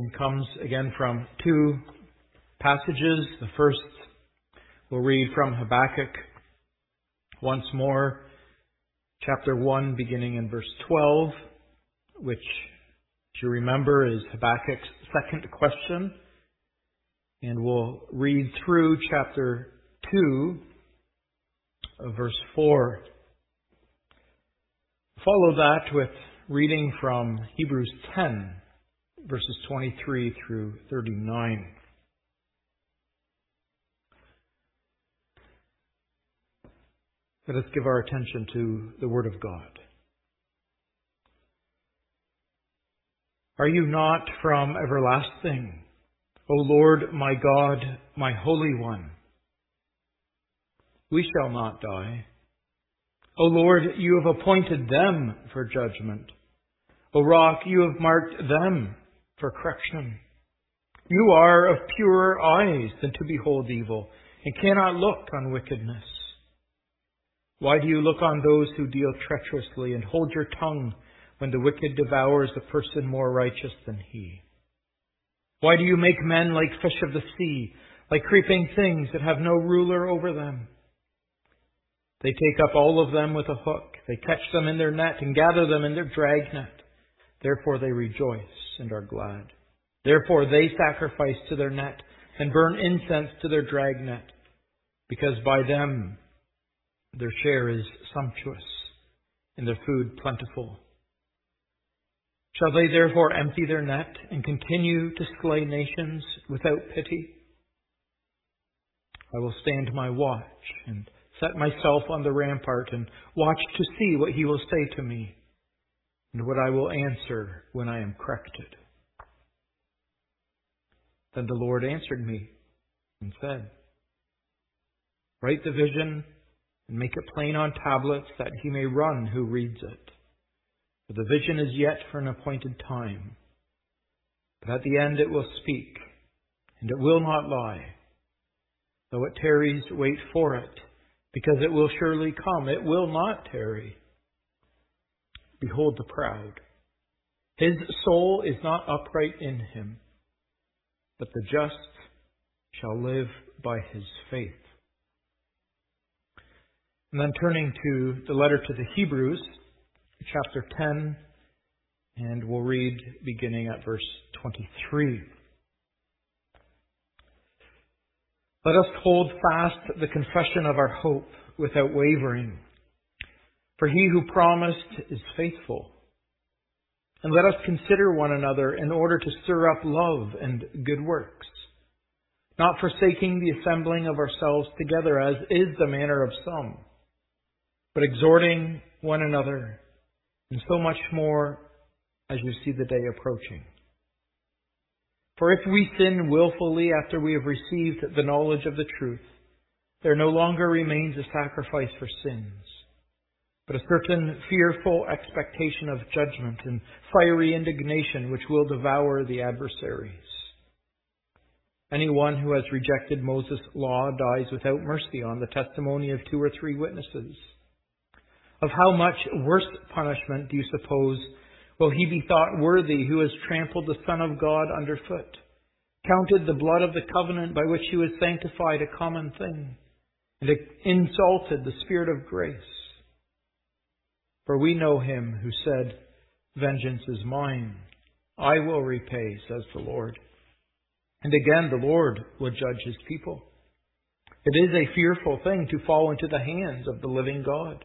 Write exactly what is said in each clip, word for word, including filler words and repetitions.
reading comes again from two passages. The first we'll read from Habakkuk once more, chapter one, beginning in verse twelve, which, as you remember, is Habakkuk's second question. And we'll read through chapter two, verse four. Follow that with reading from Hebrews ten, verses twenty-three through thirty-nine. Let us give our attention to the Word of God. Are you not from everlasting, O Lord my God, my Holy One? We shall not die. O Lord, you have appointed them for judgment. O Rock, you have marked them for correction. You are of purer eyes than to behold evil, and cannot look on wickedness. Why do you look on those who deal treacherously, and hold your tongue when the wicked devours a person more righteous than he? Why do you make men like fish of the sea, like creeping things that have no ruler over them? They take up all of them with a hook. They catch them in their net and gather them in their dragnet. Therefore they rejoice and are glad. Therefore they sacrifice to their net and burn incense to their dragnet, because by them their share is sumptuous and their food plentiful. Shall they therefore empty their net and continue to slay nations without pity? I will stand my watch and set myself on the rampart and watch to see what he will say to me and what I will answer when I am corrected. Then the Lord answered me and said, write the vision and make it plain on tablets, that he may run who reads it. For the vision is yet for an appointed time, but at the end it will speak, and it will not lie. Though it tarries, wait for it, because it will surely come. It will not tarry. Behold the proud. His soul is not upright in him, but the just shall live by his faith. And then turning to the letter to the Hebrews, chapter ten, and we'll read beginning at verse twenty-three. Let us hold fast the confession of our hope without wavering, for he who promised is faithful. And let us consider one another in order to stir up love and good works, not forsaking the assembling of ourselves together, as is the manner of some, but exhorting one another, and so much more as you see the day approaching. For if we sin willfully after we have received the knowledge of the truth, there no longer remains a sacrifice for sins, but a certain fearful expectation of judgment and fiery indignation which will devour the adversaries. Anyone who has rejected Moses' law dies without mercy on the testimony of two or three witnesses. Of how much worse punishment do you suppose will he be thought worthy who has trampled the Son of God underfoot, counted the blood of the covenant by which he was sanctified a common thing, and insulted the Spirit of grace? For we know him who said, vengeance is mine, I will repay, says the Lord. And again the Lord will judge his people. It is a fearful thing to fall into the hands of the living God.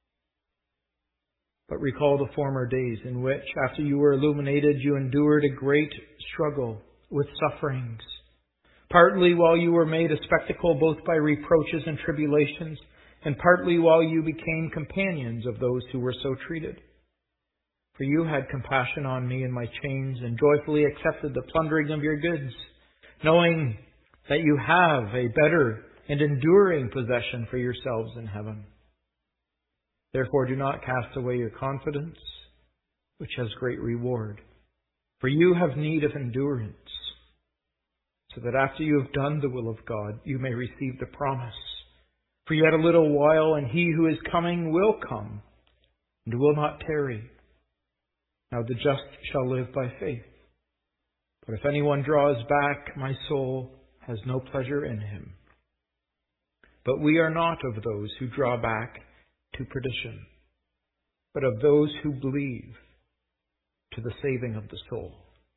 But recall the former days in which, after you were illuminated, you endured a great struggle with sufferings, partly while you were made a spectacle both by reproaches and tribulations, and partly while you became companions of those who were so treated. For you had compassion on me in my chains, and joyfully accepted the plundering of your goods, knowing that you have a better and enduring possession for yourselves in heaven. Therefore do not cast away your confidence, which has great reward. For you have need of endurance, so that after you have done the will of God, you may receive the promise. For yet a little while, and he who is coming will come, and will not tarry. Now the just shall live by faith. But if anyone draws back, my soul has no pleasure in him. But we are not of those who draw back to perdition, but of those who believe to the saving of the soul.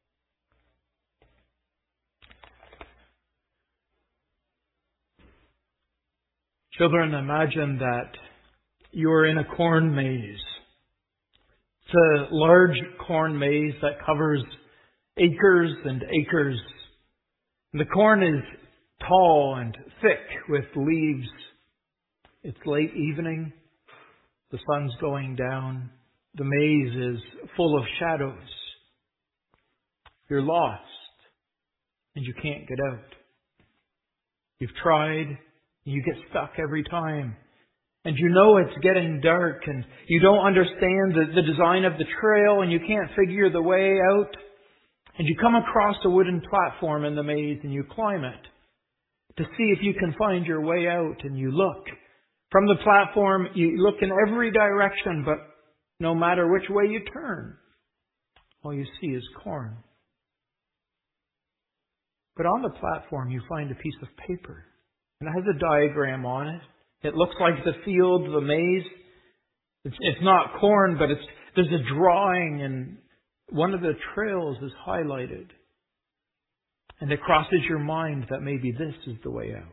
Children, imagine that you're in a corn maze. It's a large corn maze that covers acres and acres. And the corn is tall and thick with leaves. It's late evening. The sun's going down. The maze is full of shadows. You're lost and you can't get out. You've tried. You get stuck every time. And you know it's getting dark and you don't understand the, the design of the trail and you can't figure the way out. And you come across a wooden platform in the maze and you climb it to see if you can find your way out. And you look. From the platform, you look in every direction, but no matter which way you turn, all you see is corn. But on the platform, you find a piece of paper. And it has a diagram on it. It looks like the field, the maze. It's, it's not corn, but it's there's a drawing and one of the trails is highlighted. And it crosses your mind that maybe this is the way out.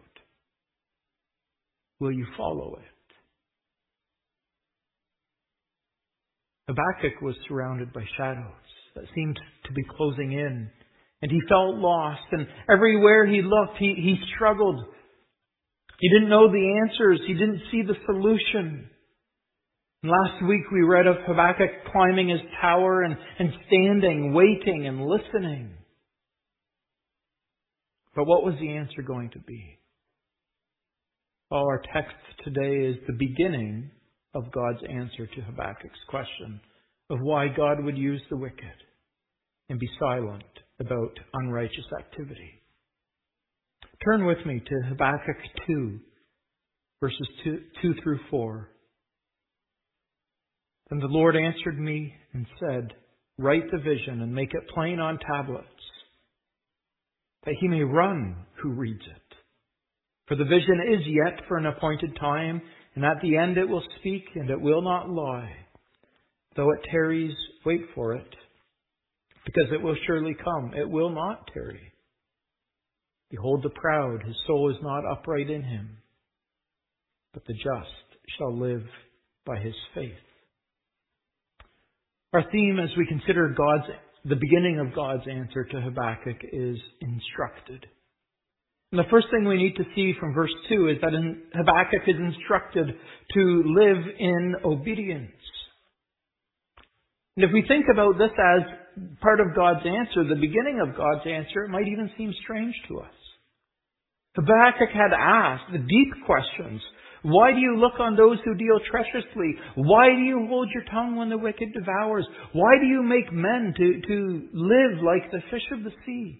Will you follow it? Habakkuk was surrounded by shadows that seemed to be closing in. And he felt lost. And everywhere he looked, he, he struggled. He didn't know the answers. He didn't see the solution. And last week we read of Habakkuk climbing his tower and, and standing, waiting and listening. But what was the answer going to be? Well, our text today is the beginning of God's answer to Habakkuk's question of why God would use the wicked and be silent about unrighteous activity. Turn with me to Habakkuk two, verses two, two through four. Then the Lord answered me and said, write the vision and make it plain on tablets, that he may run who reads it. For the vision is yet for an appointed time, and at the end it will speak, and it will not lie. Though it tarries, wait for it, because it will surely come. It will not tarry. Behold the proud, his soul is not upright in him, but the just shall live by his faith. Our theme as we consider God's, the beginning of God's answer to Habakkuk is instructed. And the first thing we need to see from verse two is that Habakkuk is instructed to live in obedience. And if we think about this as part of God's answer, the beginning of God's answer, it might even seem strange to us. Habakkuk had asked the deep questions. Why do you look on those who deal treacherously? Why do you hold your tongue when the wicked devours? Why do you make men to, to live like the fish of the sea?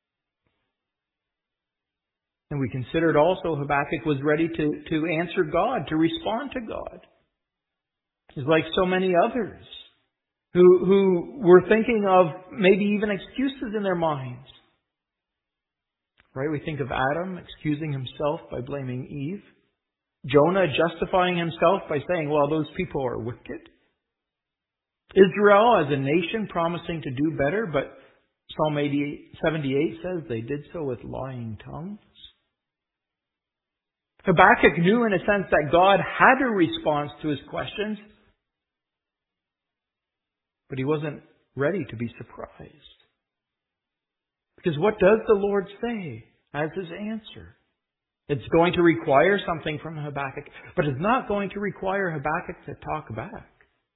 And we considered also Habakkuk was ready to, to answer God, to respond to God. He's like so many others who, who were thinking of maybe even excuses in their minds. Right? We think of Adam excusing himself by blaming Eve. Jonah justifying himself by saying, well, those people are wicked. Israel as a nation promising to do better, but Psalm seventy-eight says they did so with lying tongues. Habakkuk knew in a sense that God had a response to his questions, but he wasn't ready to be surprised. Because what does the Lord say as his answer? It's going to require something from Habakkuk, but it's not going to require Habakkuk to talk back.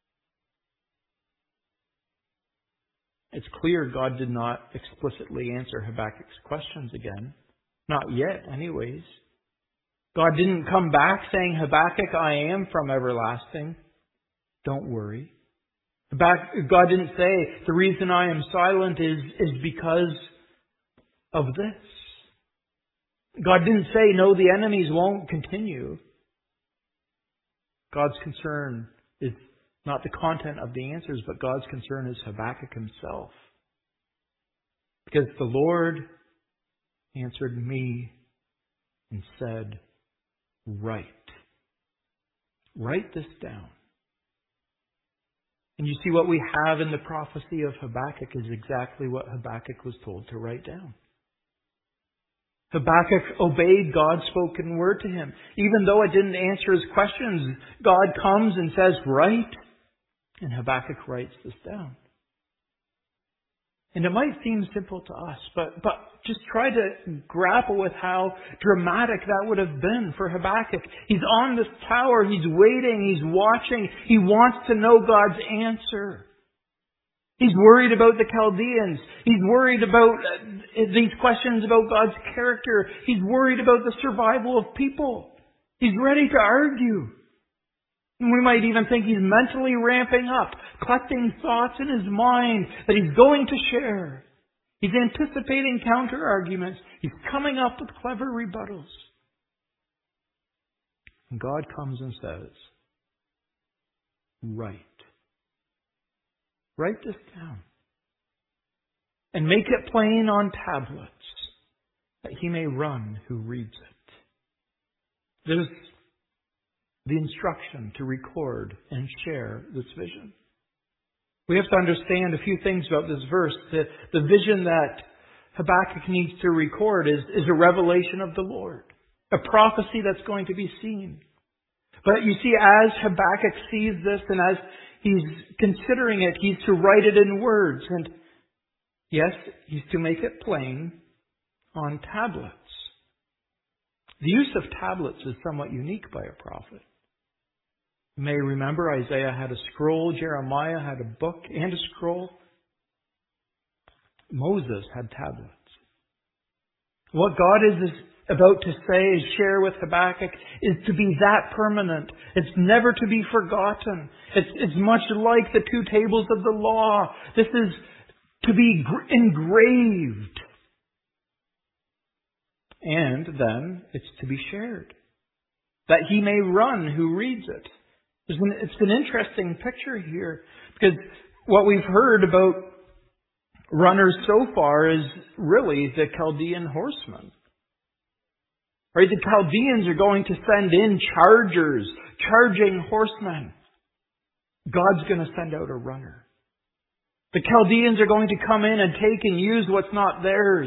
It's clear God did not explicitly answer Habakkuk's questions again. Not yet, anyways. God didn't come back saying, Habakkuk, I am from everlasting. Don't worry. God didn't say, the reason I am silent is, is because of this. God didn't say, no, the enemies won't continue. God's concern is not the content of the answers, but God's concern is Habakkuk himself. Because the Lord answered me and said, write. Write this down. And you see, what we have in the prophecy of Habakkuk is exactly what Habakkuk was told to write down. Habakkuk obeyed God's spoken word to him. Even though it didn't answer his questions, God comes and says, write. And Habakkuk writes this down. And it might seem simple to us, but, but just try to grapple with how dramatic that would have been for Habakkuk. He's on this tower, he's waiting, he's watching, he wants to know God's answer. He's worried about the Chaldeans. He's worried about these questions about God's character. He's worried about the survival of people. He's ready to argue. And we might even think he's mentally ramping up, collecting thoughts in his mind that he's going to share. He's anticipating counter-arguments. He's coming up with clever rebuttals. And God comes and says, write. Write this down. And make it plain on tablets, that he may run who reads it. There's the instruction to record and share this vision. We have to understand a few things about this verse. The, the vision that Habakkuk needs to record is, is a revelation of the Lord, a prophecy that's going to be seen. But you see, as Habakkuk sees this and as he's considering it, he's to write it in words. And yes, he's to make it plain on tablets. The use of tablets is somewhat unique by a prophet. You may remember Isaiah had a scroll, Jeremiah had a book and a scroll. Moses had tablets. What God is about to say, share with Habakkuk, is to be that permanent. It's never to be forgotten. It's, it's much like the two tables of the law. This is to be engraved. And then it's to be shared, that he may run who reads it. It's an, it's an interesting picture here, because what we've heard about runners so far is really the Chaldean horsemen. Right? The Chaldeans are going to send in chargers, charging horsemen. God's going to send out a runner. The Chaldeans are going to come in and take and use what's not theirs.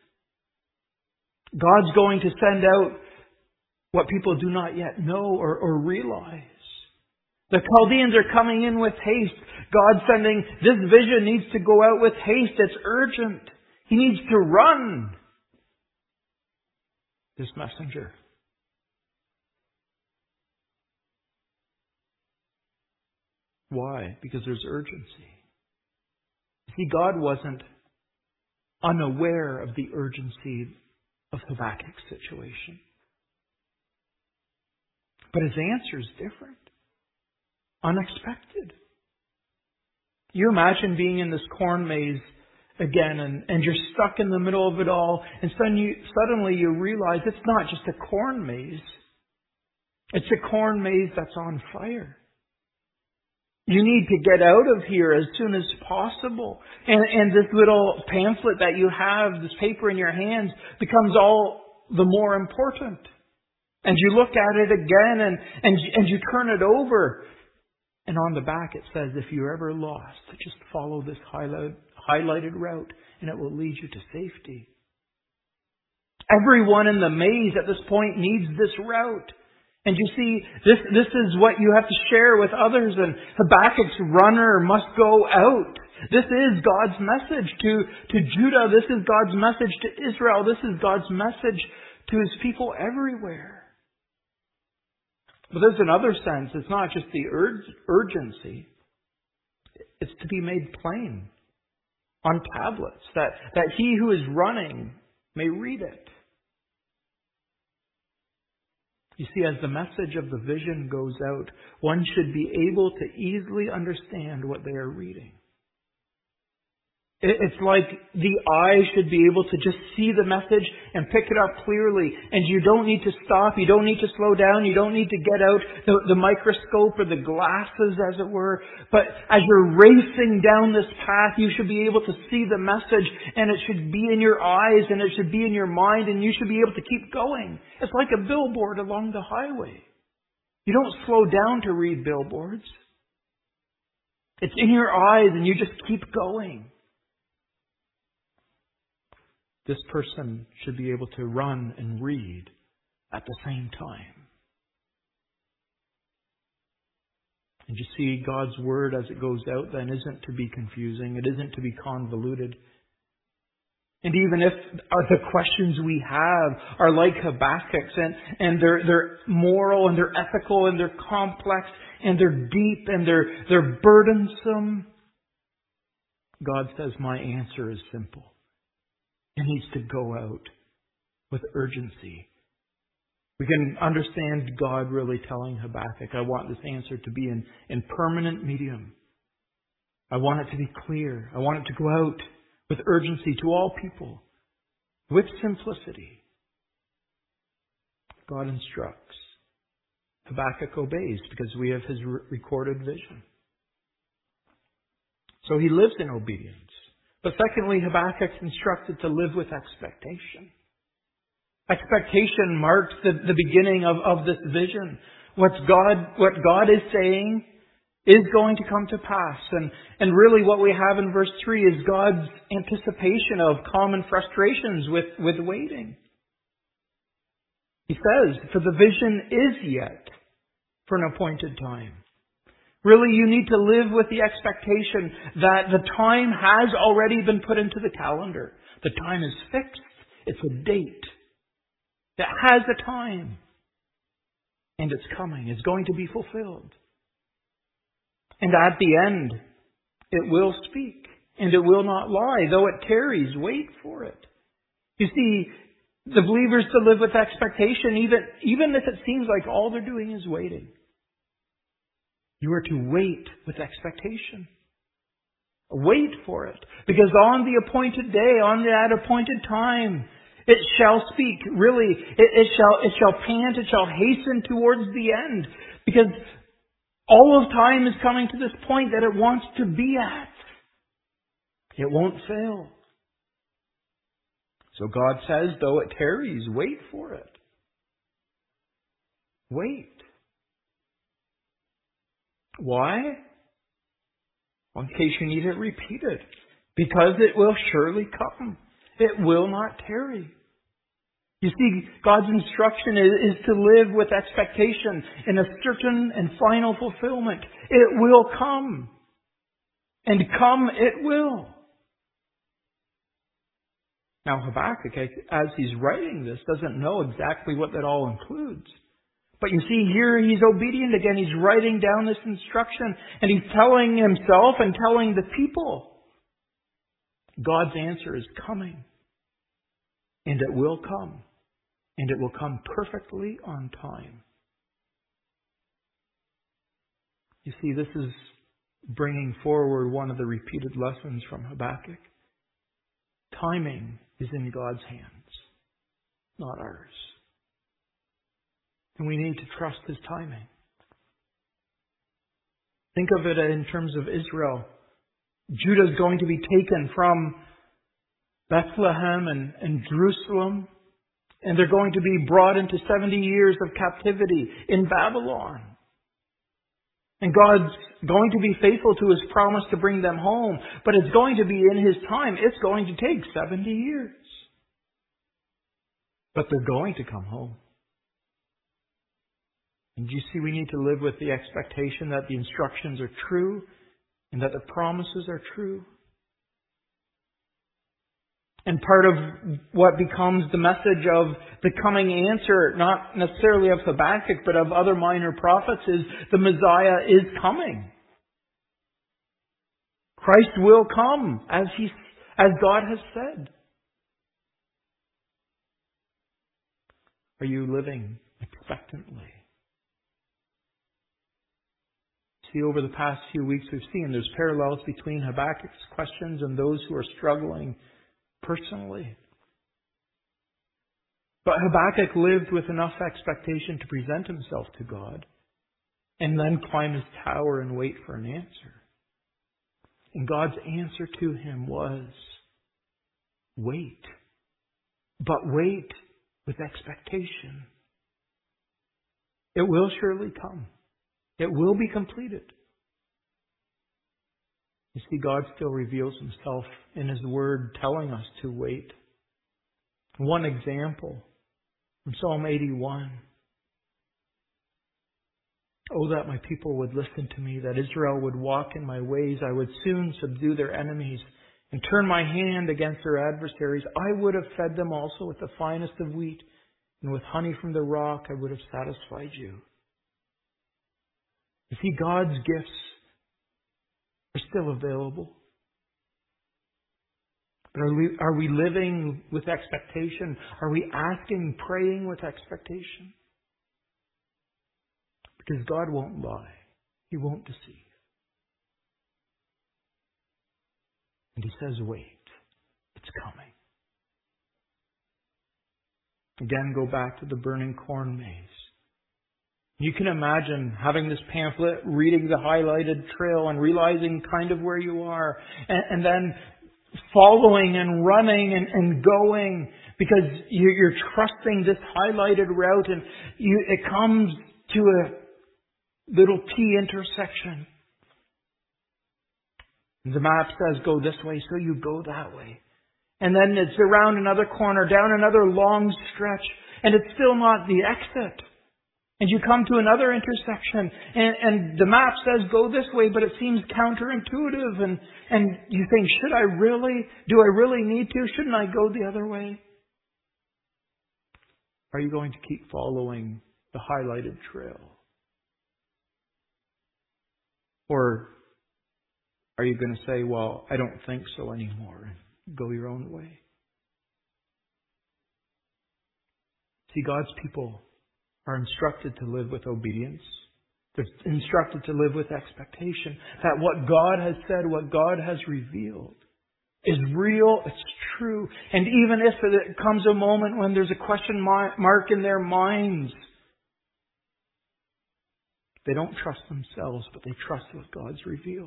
God's going to send out what people do not yet know or, or realize. The Chaldeans are coming in with haste. God's sending, this vision needs to go out with haste. It's urgent. He needs to run. This messenger. Why? Because there's urgency. See, God wasn't unaware of the urgency of Habakkuk's situation. But his answer is different. Unexpected. You imagine being in this corn maze again and, and you're stuck in the middle of it all, and suddenly you, suddenly you realize it's not just a corn maze. It's a corn maze that's on fire. You need to get out of here as soon as possible. And, and this little pamphlet that you have, this paper in your hands, becomes all the more important. And you look at it again and, and, and you turn it over. And on the back it says, if you're ever lost, just follow this highlight, highlighted route and it will lead you to safety. Everyone in the maze at this point needs this route. And you see, this, this is what you have to share with others. And Habakkuk's runner must go out. This is God's message to, to Judah. This is God's message to Israel. This is God's message to His people everywhere. But there's another sense. It's not just the ur- urgency. It's to be made plain on tablets, that, that he who is running may read it. You see, as the message of the vision goes out, one should be able to easily understand what they are reading. It's like the eye should be able to just see the message and pick it up clearly. And you don't need to stop. You don't need to slow down. You don't need to get out the, the microscope or the glasses, as it were. But as you're racing down this path, you should be able to see the message, and it should be in your eyes, and it should be in your mind, and you should be able to keep going. It's like a billboard along the highway. You don't slow down to read billboards. It's in your eyes, and you just keep going. This person should be able to run and read at the same time. And you see, God's Word as it goes out then isn't to be confusing. It isn't to be convoluted. And even if the questions we have are like Habakkuk's, and, and they're, they're moral and they're ethical and they're complex and they're deep and they're, they're burdensome, God says, my answer is simple. It needs to go out with urgency. We can understand God really telling Habakkuk, I want this answer to be in, in permanent medium. I want it to be clear. I want it to go out with urgency to all people, with simplicity. God instructs. Habakkuk obeys because we have his recorded vision. So he lives in obedience. But secondly, Habakkuk's instructed to live with expectation. Expectation marks the, the beginning of, of this vision. What's God, what God is saying is going to come to pass. And, and really what we have in verse three is God's anticipation of common frustrations with, with waiting. He says, for the vision is yet for an appointed time. Really, you need to live with the expectation that the time has already been put into the calendar. The time is fixed. It's a date. It has a time. And it's coming. It's going to be fulfilled. And at the end, it will speak. And it will not lie. Though it tarries, wait for it. You see, the believers to live with expectation, even, even if it seems like all they're doing is waiting. You are to wait with expectation. Wait for it. Because on the appointed day, on that appointed time, it shall speak. Really, it, it shall it shall pant, it shall hasten towards the end. Because all of time is coming to this point that it wants to be at. It won't fail. So God says, though it tarries, wait for it. Wait. Why? Well, in case you need it repeated. Because it will surely come. It will not tarry. You see, God's instruction is, is to live with expectation in a certain and final fulfillment. It will come. And come it will. Now Habakkuk, as he's writing this, doesn't know exactly what that all includes. But you see, here he's obedient again. He's writing down this instruction, and he's telling himself and telling the people, God's answer is coming. And it will come. And it will come perfectly on time. You see, this is bringing forward one of the repeated lessons from Habakkuk. Timing is in God's hands, not ours. And we need to trust His timing. Think of it in terms of Israel. Judah is going to be taken from Bethlehem and, and Jerusalem, and they're going to be brought into seventy years of captivity in Babylon. And God's going to be faithful to His promise to bring them home, but it's going to be in His time. It's going to take seventy years. But they're going to come home. And you see, we need to live with the expectation that the instructions are true and that the promises are true. And part of what becomes the message of the coming answer, not necessarily of Habakkuk, but of other minor prophets, is the Messiah is coming. Christ will come, as he, as God has said. Are you living expectantly? See, over the past few weeks we've seen there's parallels between Habakkuk's questions and those who are struggling personally. But Habakkuk lived with enough expectation to present himself to God and then climb his tower and wait for an answer. And God's answer to him was, wait. But wait with expectation. It will surely come. It will be completed. You see, God still reveals himself in his word, telling us to wait. One example from Psalm eighty-one. Oh, that my people would listen to me, that Israel would walk in my ways. I would soon subdue their enemies and turn my hand against their adversaries. I would have fed them also with the finest of wheat, and with honey from the rock I would have satisfied you. You see, God's gifts are still available. But are we, are we living with expectation? Are we asking, praying with expectation? Because God won't lie. He won't deceive. And He says, wait. It's coming. Again, go back to the burning corn maze. You can imagine having this pamphlet, reading the highlighted trail and realizing kind of where you are. And, and then following and running and, and going because you're, you're trusting this highlighted route. And you, it comes to a little T intersection. The map says go this way, so you go that way. And then it's around another corner, down another long stretch, and it's still not the exit. And you come to another intersection, and, and the map says go this way, but it seems counterintuitive, and, and you think, should I really, do I really need to? Shouldn't I go the other way? Are you going to keep following the highlighted trail? Or are you going to say, well, I don't think so anymore, and go your own way? See, God's people are instructed to live with obedience. They're instructed to live with expectation that what God has said, what God has revealed is real, it's true. And even if it comes a moment when there's a question mark in their minds, they don't trust themselves, but they trust what God's revealed.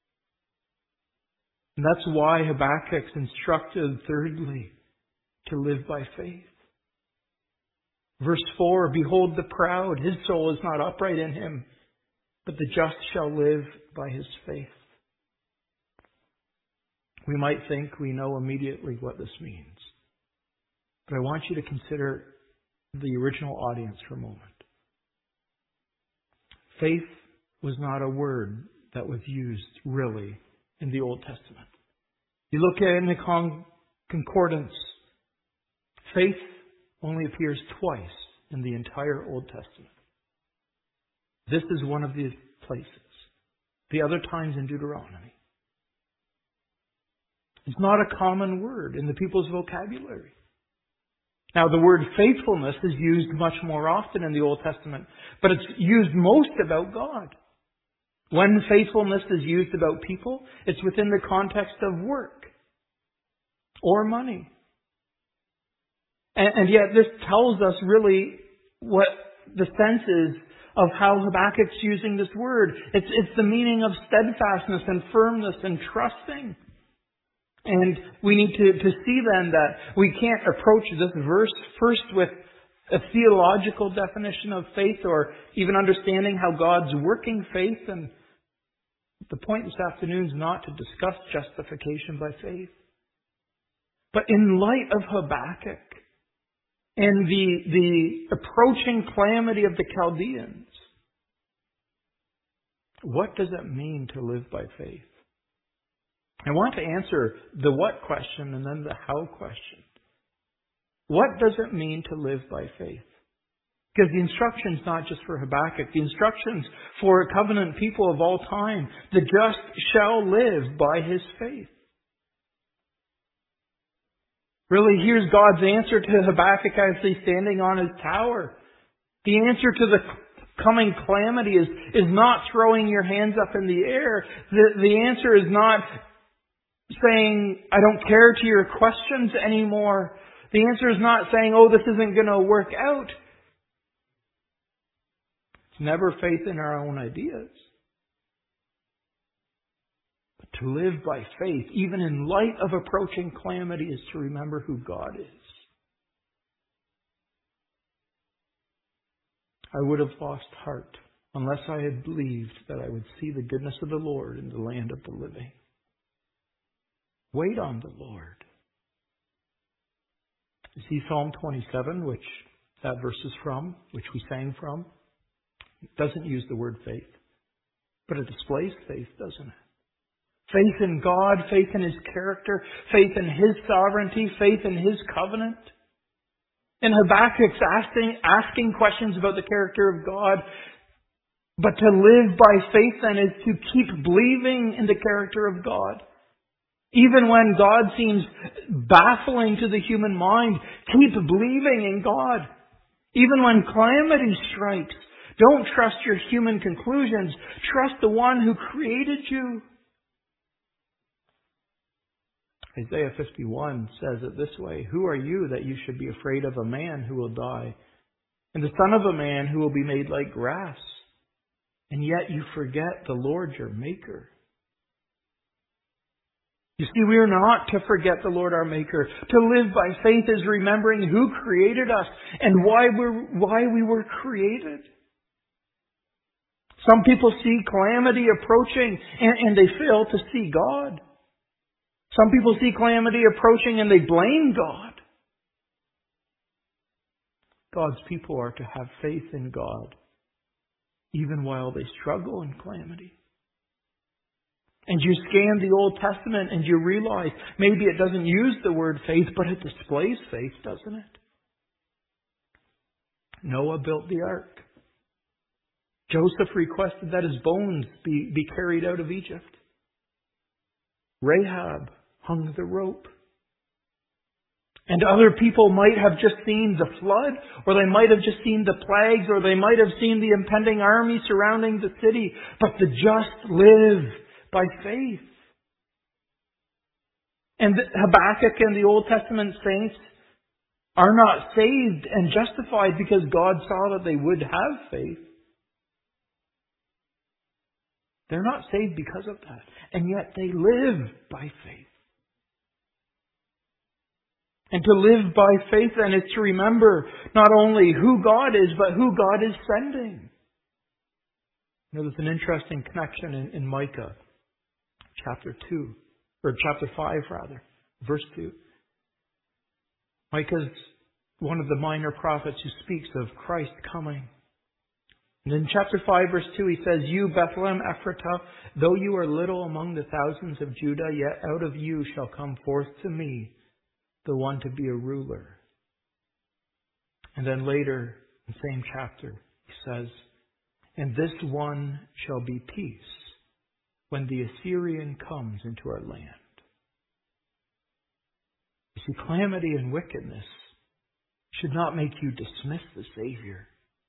And that's why Habakkuk's instructed, thirdly, to live by faith. Verse four, behold the proud, his soul is not upright in him, but the just shall live by his faith. We might think we know immediately what this means. But I want you to consider the original audience for a moment. Faith was not a word that was used really in the Old Testament. You look at it in the con- concordance. Faith only appears twice in the entire Old Testament. This is one of these places. The other times in Deuteronomy. It's not a common word in the people's vocabulary. Now, the word faithfulness is used much more often in the Old Testament, but it's used most about God. When faithfulness is used about people, it's within the context of work or money. And, and yet this tells us really what the sense is of how Habakkuk's using this word. It's, it's the meaning of steadfastness and firmness and trusting. And we need to, to see then that we can't approach this verse first with a theological definition of faith or even understanding how God's working faith. And the point this afternoon is not to discuss justification by faith. But in light of Habakkuk and the, the approaching calamity of the Chaldeans, what does it mean to live by faith? I want to answer the what question and then the how question. What does it mean to live by faith? Because the instruction's not just for Habakkuk. The instruction's for covenant people of all time. The just shall live by his faith. Really, here's God's answer to Habakkuk as he's standing on his tower. The answer to the coming calamity is, is not throwing your hands up in the air. The, the answer is not saying, I don't care to your questions anymore. The answer is not saying, oh, this isn't going to work out. It's never faith in our own ideas. But to live by faith, even in light of approaching calamity, is to remember who God is. I would have lost heart unless I had believed that I would see the goodness of the Lord in the land of the living. Wait on the Lord. You see Psalm twenty-seven, which that verse is from, which we sang from. It doesn't use the word faith, but it displays faith, doesn't it? Faith in God, faith in His character, faith in His sovereignty, faith in His covenant. And Habakkuk's asking, asking questions about the character of God. But to live by faith then is to keep believing in the character of God. Even when God seems baffling to the human mind, keep believing in God. Even when calamity strikes, don't trust your human conclusions. Trust the one who created you. Isaiah fifty-one says it this way, who are you that you should be afraid of a man who will die, and the son of a man who will be made like grass? And yet you forget the Lord your Maker. You see, we are not to forget the Lord our Maker. To live by faith is remembering who created us and why we're, why we were created. Some people see calamity approaching and, and they fail to see God. Some people see calamity approaching and they blame God. God's people are to have faith in God even while they struggle in calamity. And you scan the Old Testament and you realize maybe it doesn't use the word faith, but it displays faith, doesn't it? Noah built the ark. Joseph requested that his bones be, be carried out of Egypt. Rahab hung the rope. And other people might have just seen the flood, or they might have just seen the plagues, or they might have seen the impending army surrounding the city. But the just live by faith. And Habakkuk and the Old Testament saints are not saved and justified because God saw that they would have faith. They're not saved because of that. And yet they live by faith. And to live by faith then is to remember not only who God is, but who God is sending. You know, there's an interesting connection in, in Micah chapter two, or chapter five rather, verse two. Micah's one of the minor prophets who speaks of Christ coming. And in chapter five, verse two, he says, you, Bethlehem Ephratah, though you are little among the thousands of Judah, yet out of you shall come forth to me the one to be a ruler. And then later, in the same chapter, he says, and this one shall be peace when the Assyrian comes into our land. You see, calamity and wickedness should not make you dismiss the Savior.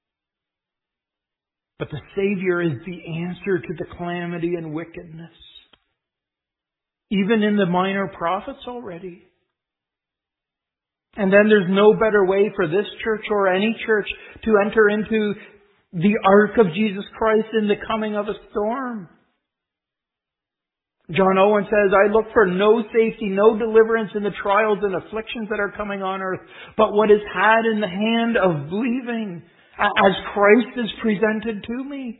But the Savior is the answer to the calamity and wickedness. Even in the minor prophets already. And then there's no better way for this church or any church to enter into the ark of Jesus Christ in the coming of a storm. John Owen says, I look for no safety, no deliverance in the trials and afflictions that are coming on earth, but what is had in the hand of believing as Christ is presented to me.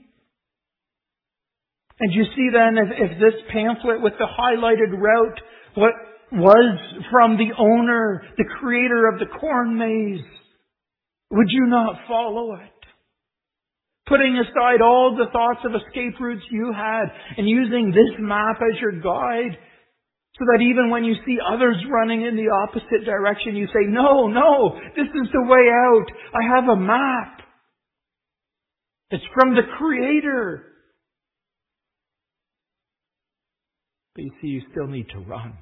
And you see then, if, if this pamphlet with the highlighted route, what was from the owner, the creator of the corn maze, would you not follow it? Putting aside all the thoughts of escape routes you had and using this map as your guide so that even when you see others running in the opposite direction, you say, no, no, this is the way out. I have a map. It's from the Creator. But you see, you still need to run.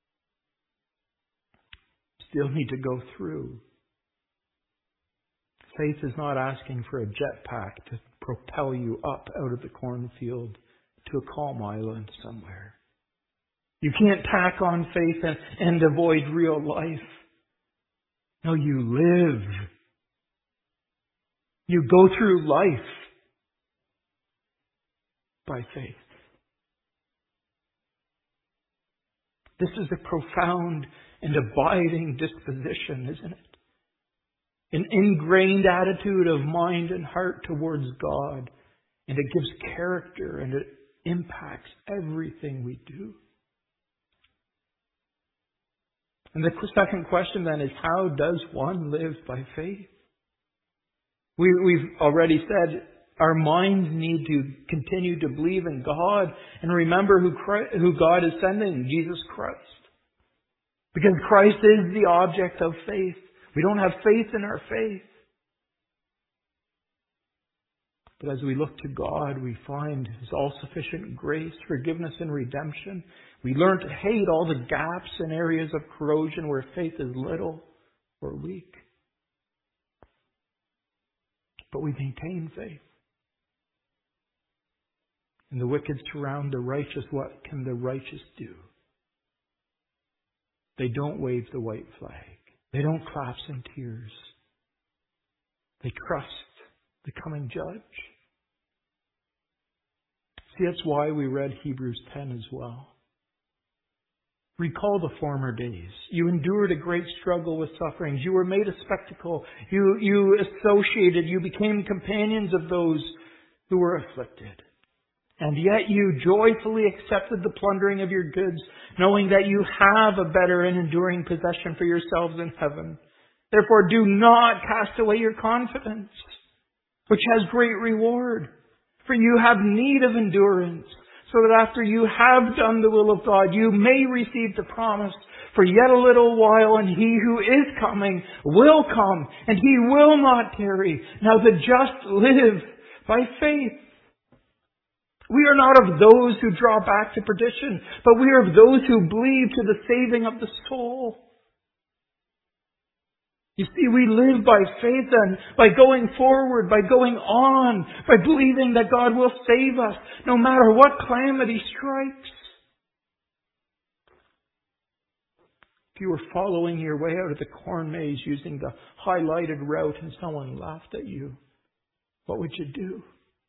You still need to go through. Faith is not asking for a jetpack to propel you up out of the cornfield to a calm island somewhere. You can't tack on faith and, and avoid real life. No, you live. You go through life by faith. This is a profound and abiding disposition, isn't it? An ingrained attitude of mind and heart towards God. And it gives character and it impacts everything we do. And the second question then is, how does one live by faith? We, we've already said our minds need to continue to believe in God and remember who, Christ, who God is sending, Jesus Christ. Because Christ is the object of faith. We don't have faith in our faith. But as we look to God, we find His all-sufficient grace, forgiveness, and redemption. We learn to hate all the gaps and areas of corrosion where faith is little or weak. But we maintain faith. And the wicked surround the righteous. What can the righteous do? They don't wave the white flag. They don't collapse in tears. They trust the coming judge. See, that's why we read Hebrews ten as well. Recall the former days. You endured a great struggle with sufferings. You were made a spectacle. You, you associated, you became companions of those who were afflicted. And yet you joyfully accepted the plundering of your goods, knowing that you have a better and enduring possession for yourselves in heaven. Therefore, do not cast away your confidence, which has great reward. For you have need of endurance, so that after you have done the will of God, you may receive the promise. For yet a little while, and He who is coming will come, and He will not tarry. Now the just live by faith. We are not of those who draw back to perdition, but we are of those who believe to the saving of the soul. You see, we live by faith and by going forward, by going on, by believing that God will save us no matter what calamity strikes. If you were following your way out of the corn maze using the highlighted route and someone laughed at you, what would you do?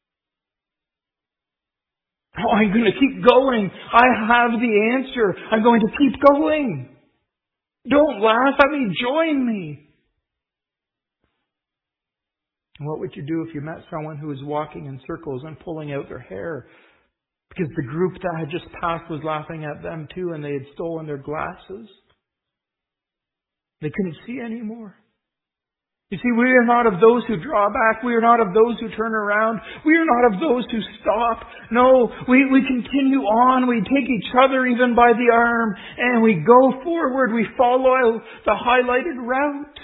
Oh, I'm going to keep going. I have the answer. I'm going to keep going. Don't laugh at me. Join me. And what would you do if you met someone who was walking in circles and pulling out their hair because the group that had just passed was laughing at them too and they had stolen their glasses? They couldn't see anymore. You see, we are not of those who draw back. We are not of those who turn around. We are not of those who stop. No, we, we continue on. We take each other even by the arm and we go forward. We follow the highlighted route.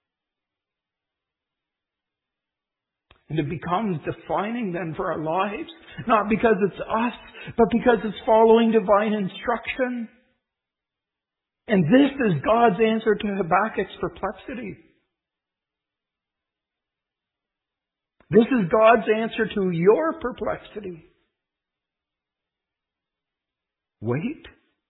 And it becomes defining then for our lives. Not because it's us, but because it's following divine instruction. And this is God's answer to Habakkuk's perplexity. This is God's answer to your perplexity. Wait.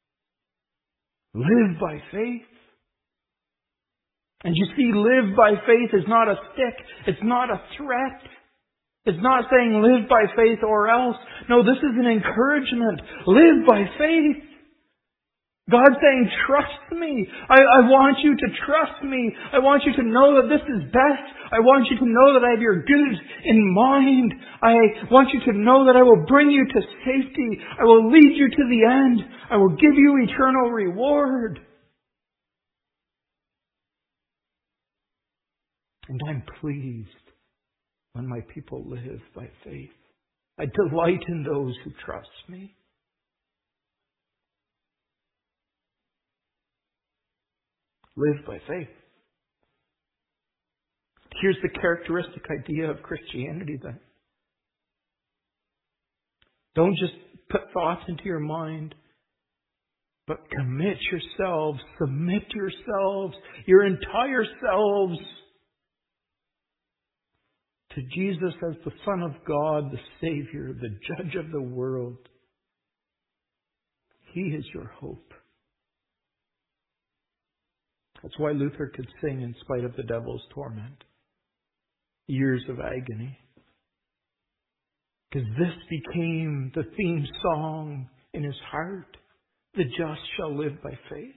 Live by faith. And you see, live by faith is not a stick. It's not a threat. It's not saying live by faith or else. No, this is an encouragement. Live by faith. God's saying, trust me. I, I want you to trust me. I want you to know that this is best. I want you to know that I have your good in mind. I want you to know that I will bring you to safety. I will lead you to the end. I will give you eternal reward. And I'm pleased when my people live by faith. I delight in those who trust me. Live by faith. Here's the characteristic idea of Christianity then. Don't just put thoughts into your mind, but commit yourselves, submit yourselves, your entire selves to Jesus as the Son of God, the Savior, the Judge of the world. He is your hope. That's why Luther could sing in spite of the devil's torment. Years of agony. Because this became the theme song in his heart. The just shall live by faith.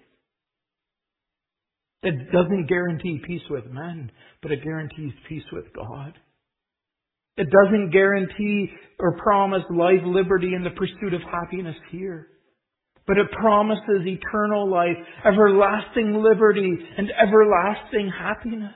It doesn't guarantee peace with men, but it guarantees peace with God. It doesn't guarantee or promise life, liberty, and the pursuit of happiness here. But it promises eternal life, everlasting liberty, and everlasting happiness.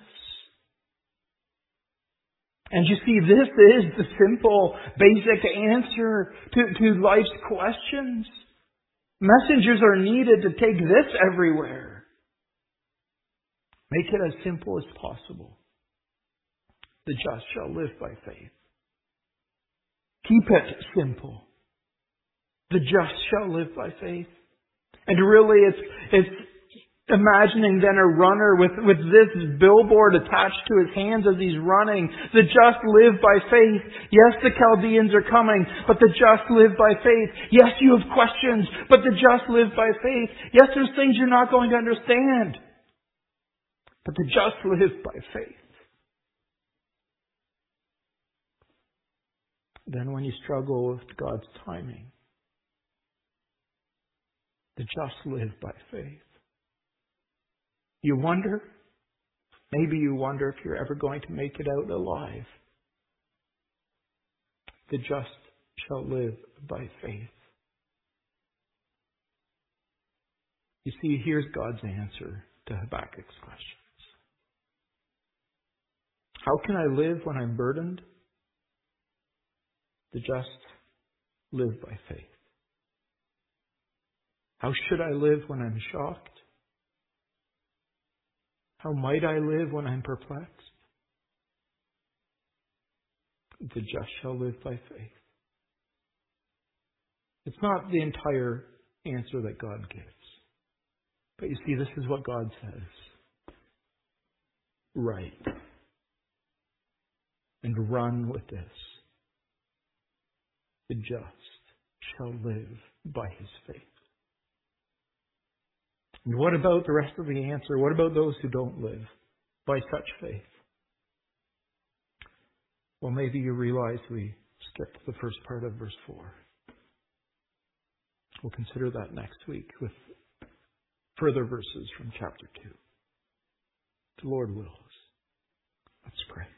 And you see, this is the simple, basic answer to, to life's questions. Messengers are needed to take this everywhere. Make it as simple as possible. The just shall live by faith. Keep it simple. The just shall live by faith. And really it's, it's imagining then a runner with, with this billboard attached to his hands as he's running. The just live by faith. Yes, the Chaldeans are coming, but the just live by faith. Yes, you have questions, but the just live by faith. Yes, there's things you're not going to understand, but the just live by faith. Then when you struggle with God's timing, the just live by faith. You wonder, maybe you wonder if you're ever going to make it out alive. The just shall live by faith. You see, here's God's answer to Habakkuk's questions. How can I live when I'm burdened? The just live by faith. How should I live when I'm shocked? How might I live when I'm perplexed? The just shall live by faith. It's not the entire answer that God gives. But you see, this is what God says. Write. And run with this. The just shall live by his faith. And what about the rest of the answer? What about those who don't live by such faith? Well, maybe you realize we skipped the first part of verse four. We'll consider that next week with further verses from chapter two. The Lord wills. Let's pray.